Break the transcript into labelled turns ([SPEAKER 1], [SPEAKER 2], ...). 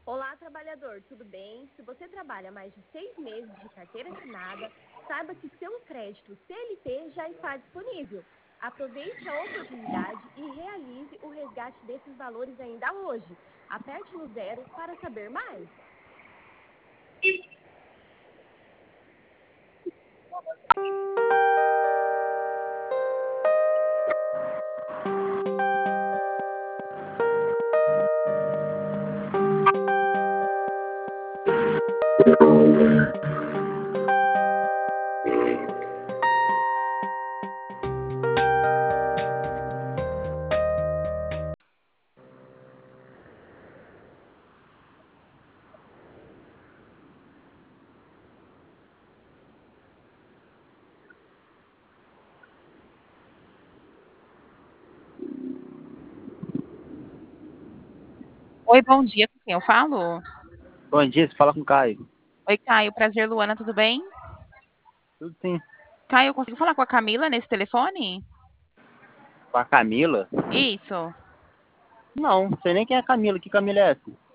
[SPEAKER 1] Olá, trabalhador, tudo bem? Se você trabalha mais de 6 meses de carteira assinada, saiba que seu crédito CLT já está disponível. Aproveite a oportunidade e realize o resgate desses valores ainda hoje. Aperte no zero para saber mais.
[SPEAKER 2] Oi, bom dia, com quem eu falo?
[SPEAKER 3] Bom dia, você fala com o Caio.
[SPEAKER 2] Oi, Caio, prazer, Luana, tudo bem?
[SPEAKER 3] Tudo sim.
[SPEAKER 2] Caio, eu consigo falar com a Camila nesse telefone?
[SPEAKER 3] Com a Camila?
[SPEAKER 2] Isso.
[SPEAKER 3] Não sei nem quem é a Camila. Que Camila é essa?